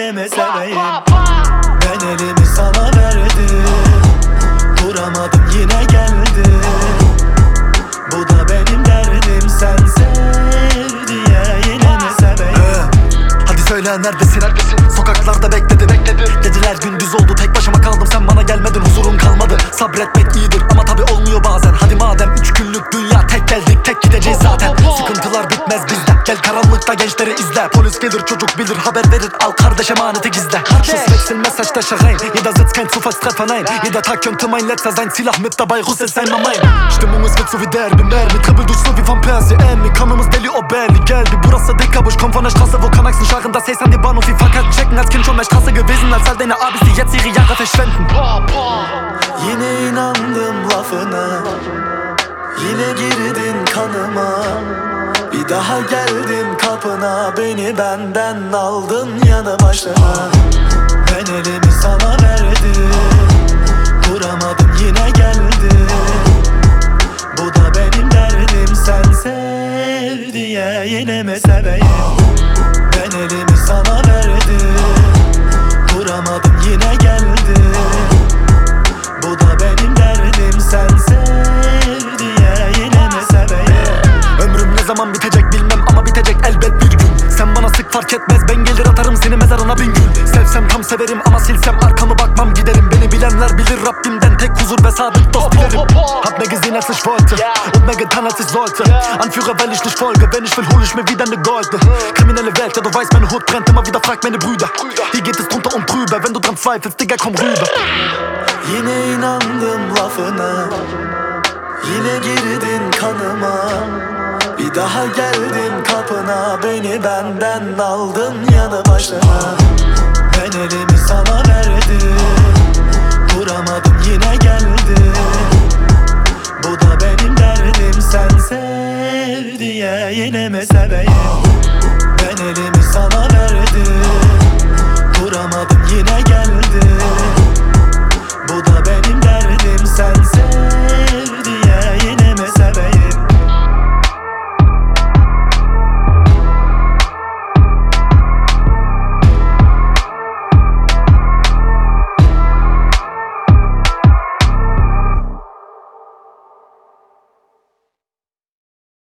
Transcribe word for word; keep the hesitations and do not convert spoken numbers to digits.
yine mi seveyim? Ben elimi sana verdim, duramadım yine geldi. Bu da benim derdim, sen sev diye yine mi seveyim? ee, Hadi söyle neredesin? neredesin? Sokaklarda bekledim, bekledim. Geceler gündüz oldu, tek başıma kaldım, sen bana gelmedin, huzurum kalmadı. Sabretmek iyidir ama tabi olmuyor bazen. Hadi madem üç günlük dünya, tek geldik tek gideceğiz zaten. Sıkıntılar bitmez bizde, gel karanlıkta gençleri izle. Polis gelir çocuk bilir, haber verir, al kardeş emaneti gizle. Schuss wechseln, Messer steche rein, jeder sitzt kein Zufallstreffer, nein. Jeder Tag könnte mein letzter sein, Ziel mit dabei, Russe sein mal mein. Stimmung ist wird so wie Derby, Mermi, Triple durch so wie Van Persie, Emmy. Kanımız deli o belli, geldi burası dicker, ich komm von der Straße, wo Kanaksen scharren, das Haze an die Bahnhof wie Fahrkarten checken. Als Kind schon mehr Straße gewesen, als all deine Abis, die jetzt ihre Jahre verschwenden. Yine inandım lafına, yine girdin kanıma. Bir daha geldim kapına, beni benden aldın yanı başına. Ben elimi sana verdim, duramadım yine geldi. Bu da benim derdim, sen sev diye yine mi seveyim? Ben elimi sana verdim, duramadım yine geldi. Bu da benim derdim, sen sev diye yine mi seveyim? Ömrüm ne zaman bitecek bilmem ama bitecek elbet bir gün. Sen bana sık fark etmez, ben gelir atarım seni mezarına bin gün. Sevsem tam severim ama silsem arkamı bakmam giderim. Beni bilenler bilir, Rabbimden tek huzur ve sadık dost dilerim. Hab mehr gesehen als ich wollte und mehr getan als ich sollte. Anführer weil ich nicht folge, wenn ich will hol ich mir wieder ne Golde. Kriminelle Welt, ja du weißt meine Hut brennt, immer wieder fragt meine Brüder. Hier geht es drunter und drüber, wenn du dran zweifelst, Digga komm rüber. Yine inandım lafına, yine girdin kanıma. Bir daha geldim kapına, beni benden aldın yanı başına. Ben elimi sana verdim, duramadım yine geldi. Bu da benim derdim, sen sev diye yine mi seveyim?